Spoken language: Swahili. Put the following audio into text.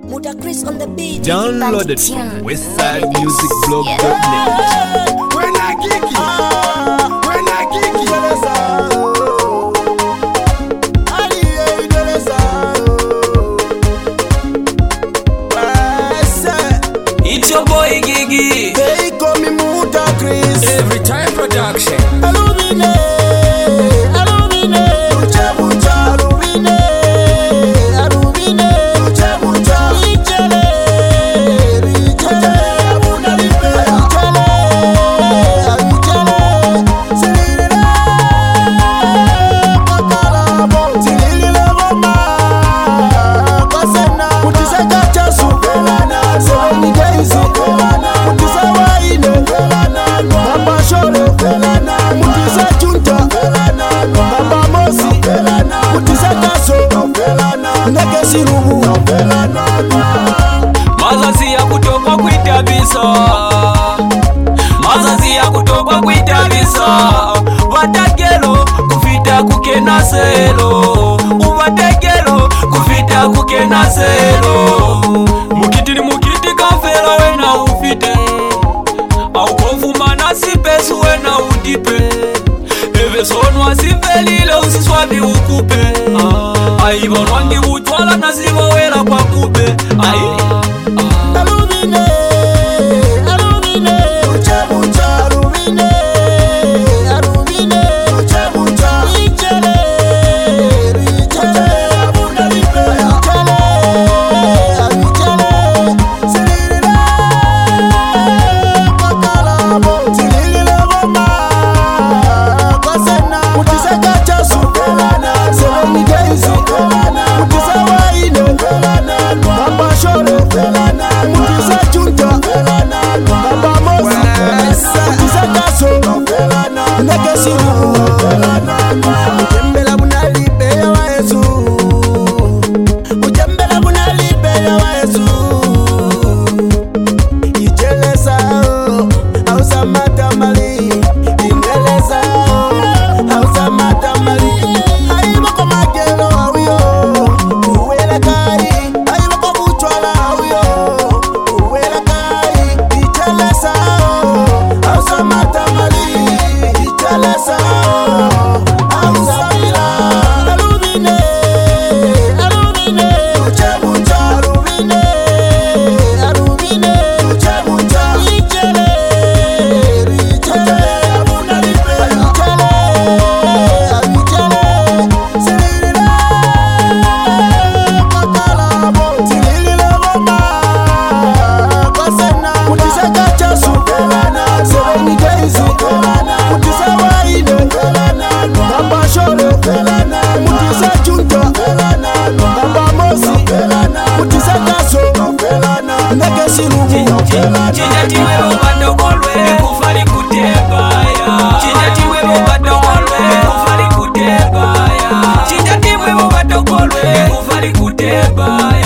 Download it from westsidemusicblog.net. When I kick it, it's your boy Gigi. they call me Muta Chris. Every time production. Mazazi ya kutoka kuitabisa, mazazi ya kutoka kuitabisa. Watakelo kufita kukena selo, uwatekelo kufita kukena selo. Mukiti ni mukiti kafela wena ufite, au konfumana sipesu wena udipe. Eve sonwa sivelile usiswabi ukupe. Aibonwangi utwala naziva wela kwa kube. Chinjatiwe bobatogolwe kufali kutebaya. Chinjatiwe bobatogolwe kufali kutebaya. Chinjatiwe bobatogolwe kufali kutebaya.